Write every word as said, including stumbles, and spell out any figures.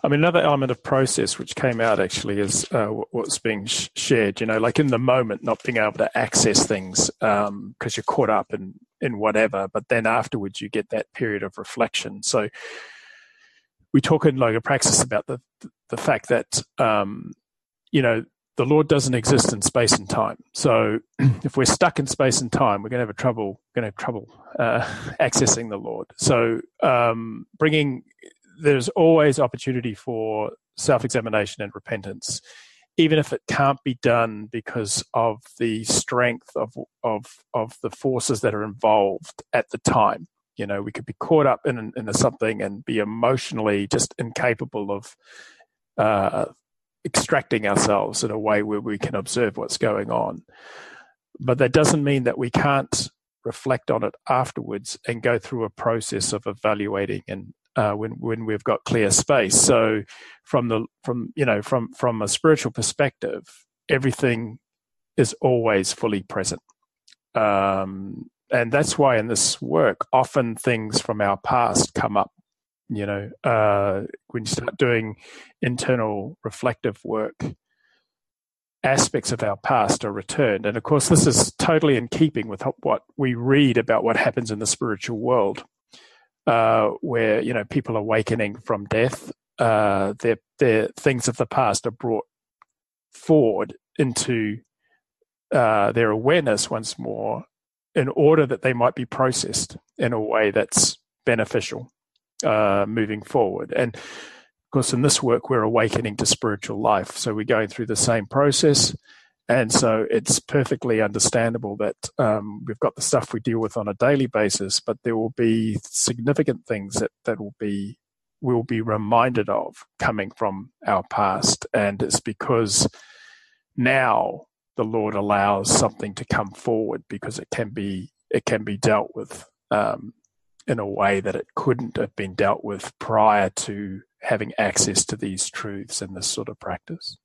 I mean, another element of process which came out actually is uh, what's being sh- shared, you know, like in the moment, not being able to access things because um, you're caught up in, in whatever, but then afterwards you get that period of reflection. So we talk in Logopraxis about the, the fact that, um, you know, the Lord doesn't exist in space and time. So if we're stuck in space and time, we're going to have a trouble, going to have trouble uh, accessing the Lord. So um, bringing, there's always opportunity for self-examination and repentance, even if it can't be done because of the strength of of of the forces that are involved at the time. You know, we could be caught up in in something and be emotionally just incapable of uh, extracting ourselves in a way where we can observe what's going on. But that doesn't mean that we can't reflect on it afterwards and go through a process of evaluating and uh, when when we've got clear space. So from the from you know from from a spiritual perspective, everything is always fully present. Um, and that's why in this work, often things from our past come up. You know, uh, when you start doing internal reflective work, aspects of our past are returned. And of course, this is totally in keeping with what we read about what happens in the spiritual world, uh, where, you know, people awakening from death, uh, their, their things of the past are brought forward into uh, their awareness once more in order that they might be processed in a way that's beneficial. Uh, moving forward. And of course, in this work, we're awakening to spiritual life. So we're going through the same process. And so it's perfectly understandable that um, we've got the stuff we deal with on a daily basis, but there will be significant things that, that will be, we'll be reminded of coming from our past. And it's because now the Lord allows something to come forward because it can be, it can be dealt with um, in a way that it couldn't have been dealt with prior to having access to these truths and this sort of practice.